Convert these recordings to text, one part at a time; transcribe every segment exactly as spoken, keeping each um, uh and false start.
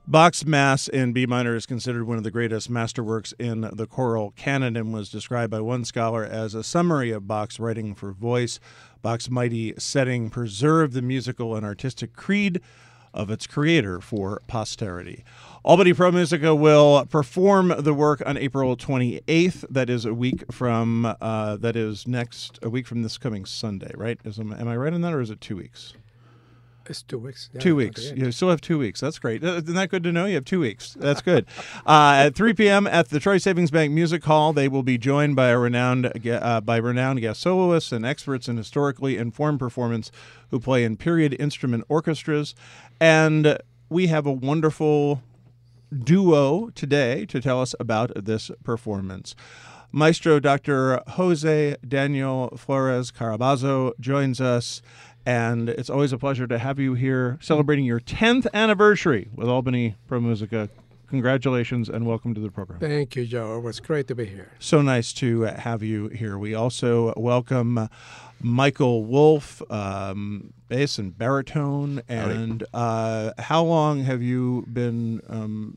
Bach's Mass in B minor is considered one of the greatest masterworks in the choral canon and was described by one scholar as a summary of Bach's writing for voice. Bach's mighty setting preserved the musical and artistic creed of its creator for posterity. Albany Pro Musica will perform the work on April twenty-eighth. That is a week from, uh, that is next, a week from this coming Sunday, right? Is, am I right on that, or is it two weeks? It's two weeks. Yeah, two weeks. You still have two weeks. That's great. Isn't that good to know? You have two weeks. That's good. uh, at three p.m. at the Troy Savings Bank Music Hall, they will be joined by a renowned uh, by renowned guest soloists and experts in historically informed performance who play in period instrument orchestras. And we have a wonderful duo today to tell us about this performance. Maestro Doctor Jose Daniel Flores Carabazo joins us. And it's always a pleasure to have you here celebrating your tenth anniversary with Albany Pro Musica. Congratulations and welcome to the program. Thank you, Joe. It was great to be here. So nice to have you here. We also welcome Michael Wolf, um, bass and baritone. And uh, how long have you been um,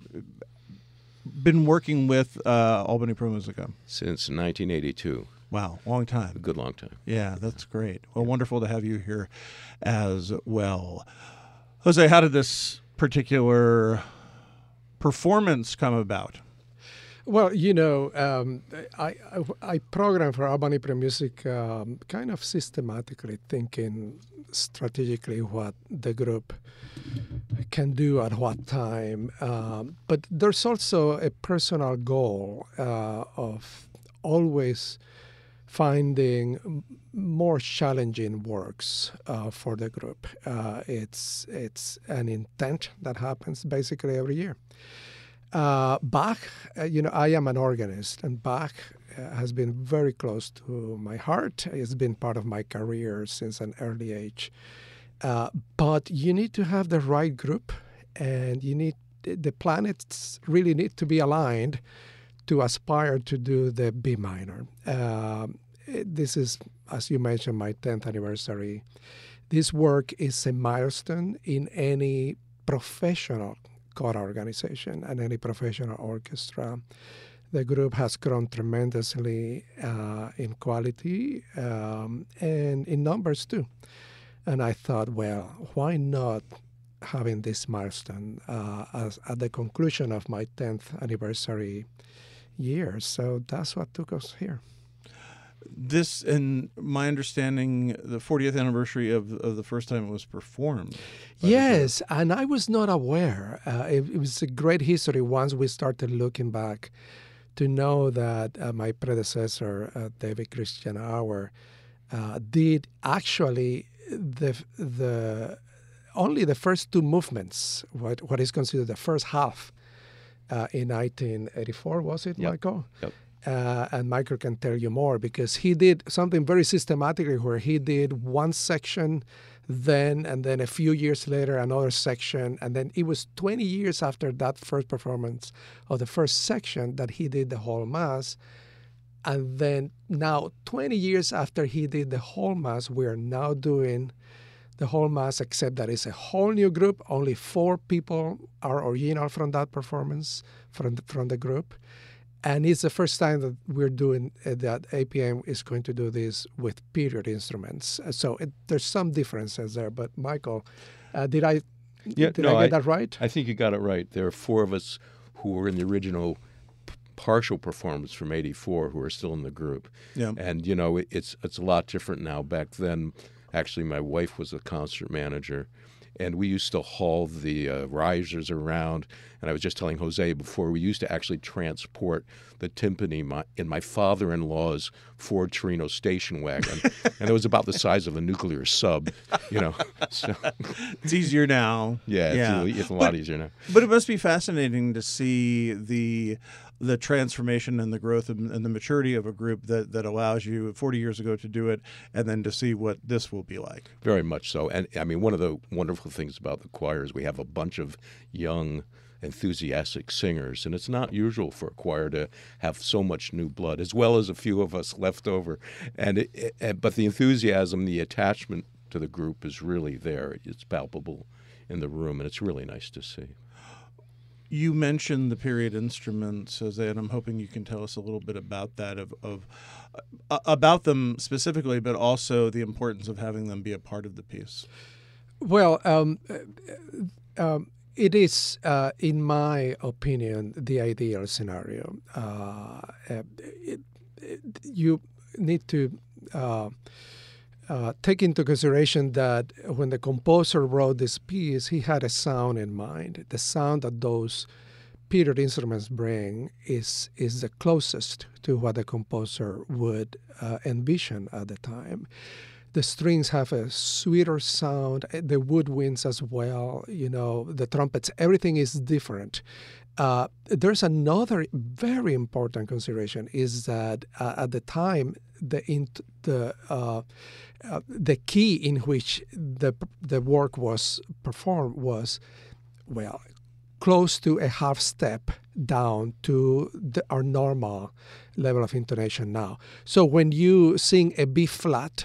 been working with uh, Albany Pro Musica? Since nineteen eighty-two. Wow, long time. A good long time. Yeah, that's great. Well, wonderful to have you here as well. Jose, how did this particular performance come about? Well, you know, um, I, I, I program for Albany Pro Music um, kind of systematically thinking strategically what the group can do at what time. Um, but there's also a personal goal uh, of always finding more challenging works uh, for the group. Uh, it's it's an intent that happens basically every year. Uh, Bach, uh, you know, I am an organist, and Bach uh, has been very close to my heart. It's been part of my career since an early age. Uh, but you need to have the right group, and you need the planets really need to be aligned to aspire to do the B minor. Uh, this is, as you mentioned, my tenth anniversary. This work is a milestone in any professional choral organization and any professional orchestra. The group has grown tremendously uh, in quality um, and in numbers too. And I thought, well, why not having this milestone uh, as, at the conclusion of my tenth anniversary year? So that's what took us here. This, in my understanding, the fortieth anniversary of, of the first time it was performed. Yes, and I was not aware. Uh, it, it was a great history once we started looking back to know that uh, my predecessor, uh, David Christian Auer, uh, did actually the the only the first two movements, what what is considered the first half, uh, in nineteen eighty-four, was it, Yep. Michael? Yep. Uh, and Michael can tell you more because he did something very systematically where he did one section then, and then a few years later, another section. And then it was twenty years after that first performance of the first section that he did the whole Mass. And then now, twenty years after he did the whole Mass, we're now doing the whole Mass, except that it's a whole new group. Only four people are original from that performance, from the, from the group. And it's the first time that we're doing uh, that A P M is going to do this with period instruments. Uh, So it, there's some differences there. But Michael, uh, did I Yeah, did no, I get I- that right? I think you got it right. There are four of us who were in the original p- partial performance from eighty-four who are still in the group. Yeah. And, you know, it, it's it's a lot different now. Back then, actually, my wife was a concert manager, and we used to haul the uh, risers around. And I was just telling Jose before, we used to actually transport the timpani my, in my father-in-law's Ford Torino station wagon. And it was about the size of a nuclear sub, you know. So, It's easier now. yeah, it's, Yeah. a- it's a lot But- easier now. But it must be fascinating to see the the transformation and the growth and, and the maturity of a group that, that allows you forty years ago to do it, and then to see what this will be like. Very much so. And I mean, one of the wonderful things about the choir is we have a bunch of young, enthusiastic singers, and it's not usual for a choir to have so much new blood, as well as a few of us left over. And it, it, but the enthusiasm, the attachment to the group is really there. It's palpable in the room, and it's really nice to see. You mentioned the period instruments, Jose, and I'm hoping you can tell us a little bit about that, of, of uh, about them specifically, but also the importance of having them be a part of the piece. Well, um, uh, um, it is, uh, in my opinion, the ideal scenario. Uh, it, it, you need to uh, uh, take into consideration that when the composer wrote this piece, he had a sound in mind. The sound that those period instruments bring is is the closest to what the composer would uh, envision at the time. The strings have a sweeter sound, the woodwinds as well, you know, the trumpets, everything is different. Uh, there's another very important consideration is that uh, at the time, the int- the uh, uh, the key in which the the work was performed was, well, close to a half step down to the, our normal level of intonation now. So when you sing a B flat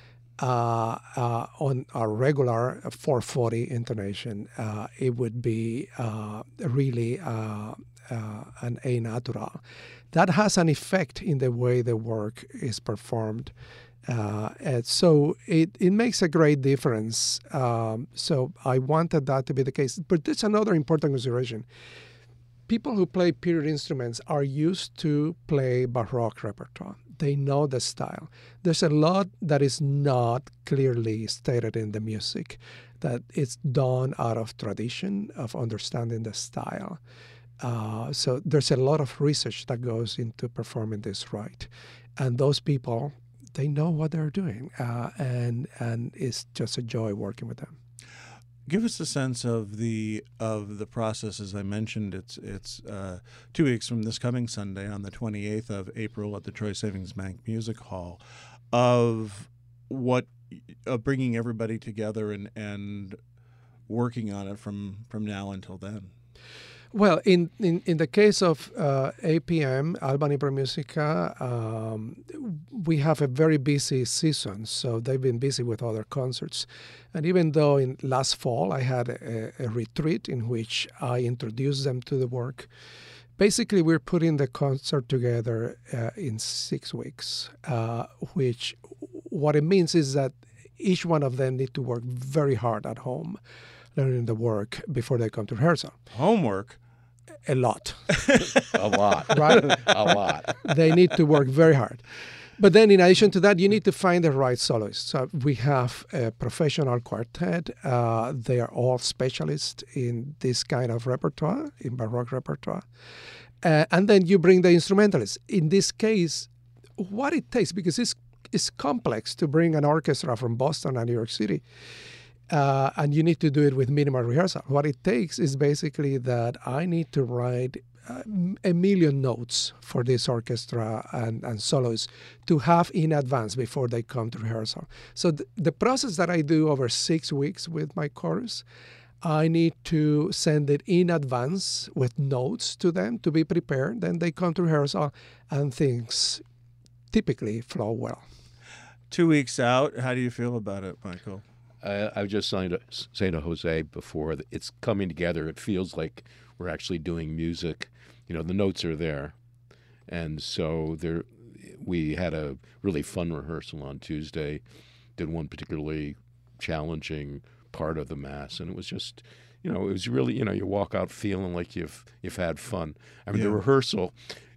uh, uh, on a regular four forty intonation, uh, it would be uh, really uh, uh, an A natural. That has an effect in the way the work is performed. Uh, and so it, it makes a great difference. Um, so I wanted that to be the case. But there's another important consideration. People who play period instruments are used to play Baroque repertoire. They know the style. There's a lot that is not clearly stated in the music, that it's done out of tradition, of understanding the style. Uh, so there's a lot of research that goes into performing this right. And those people, they know what they're doing, uh, and and it's just a joy working with them. Give us a sense of the of the process. As I mentioned, it's it's uh, two weeks from this coming Sunday on the twenty-eighth of April at the Troy Savings Bank Music Hall, of what of bringing everybody together and and working on it from from now until then. Well, in, in, in the case of uh, A P M, Albany Pro Musica, um, we have a very busy season, so they've been busy with other concerts. And even though in last fall I had a, a retreat in which I introduced them to the work, basically we're putting the concert together uh, in six weeks, uh, which what it means is that each one of them need to work very hard at home, learning the work before they come to rehearsal. Homework? A lot. A lot. Right? A lot. They need to work very hard. But then in addition to that, you need to find the right soloists. So we have a professional quartet. Uh, they are all specialists in this kind of repertoire, in Baroque repertoire. Uh, and then you bring the instrumentalists. In this case, what it takes, because it's, it's complex to bring an orchestra from Boston and New York City, Uh, and you need to do it with minimal rehearsal. What it takes is basically that I need to write uh, a million notes for this orchestra and, and soloists to have in advance before they come to rehearsal. So th- the process that I do over six weeks with my chorus, I need to send it in advance with notes to them to be prepared. Then they come to rehearsal and things typically flow well. Two weeks out, how do you feel about it, Michael? I, I was just saying to, saying to Jose before that it's coming together. It feels like we're actually doing music. You know, the notes are there. And so there, we had a really fun rehearsal on Tuesday, did one particularly challenging part of the Mass. And it was just, you know, it was really, you know, you walk out feeling like you've you've had fun. I mean, yeah. The rehearsal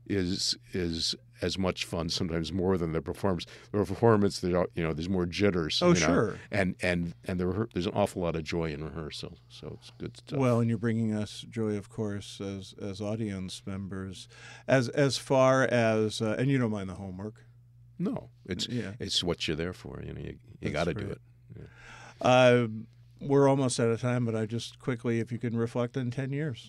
is is as much fun, sometimes more than the performance. The performance, there, you know, there's more jitters. Oh, you know, sure. And and and the rehe- there's an awful lot of joy in rehearsal, so it's good stuff. Well, and you're bringing us joy, of course, as as audience members. As as far as uh, and you don't mind the homework? No, it's yeah. it's what you're there for. You know, you you got to do it. Yeah. Uh, we're almost out of time, but I just quickly, if you can reflect on ten years.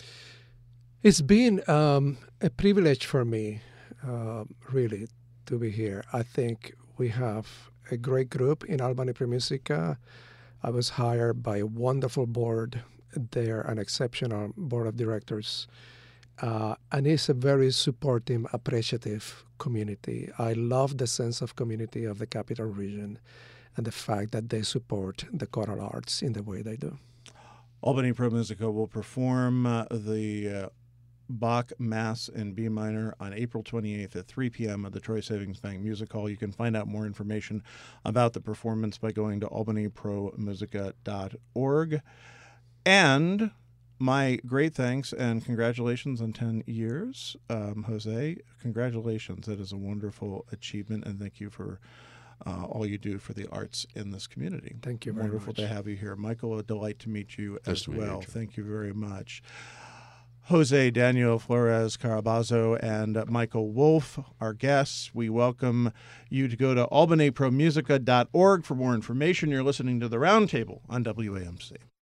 It's been um, a privilege for me. Uh, really, to be here. I think we have a great group in Albany Pro Musica. I was hired by a wonderful board. They're an exceptional board of directors. Uh, and it's a very supportive, appreciative community. I love the sense of community of the Capital Region and the fact that they support the choral arts in the way they do. Albany Pro Musica will perform uh, the uh, Bach Mass in B minor on April twenty-eighth at three p.m. at the Troy Savings Bank Music Hall. You can find out more information about the performance by going to albany pro musica dot org. And my great thanks and congratulations on ten years. Um, Jose, congratulations. That is a wonderful achievement, and thank you for uh, all you do for the arts in this community. Thank you very Wonderful much. to have you here. Michael, a delight to meet you Nice as to meet you, well. Joe. Thank you very much. Jose Daniel Flores Carabazo and Michael Wolf, our guests. We welcome you to go to albany pro musica dot org for more information. You're listening to The Roundtable on W A M C.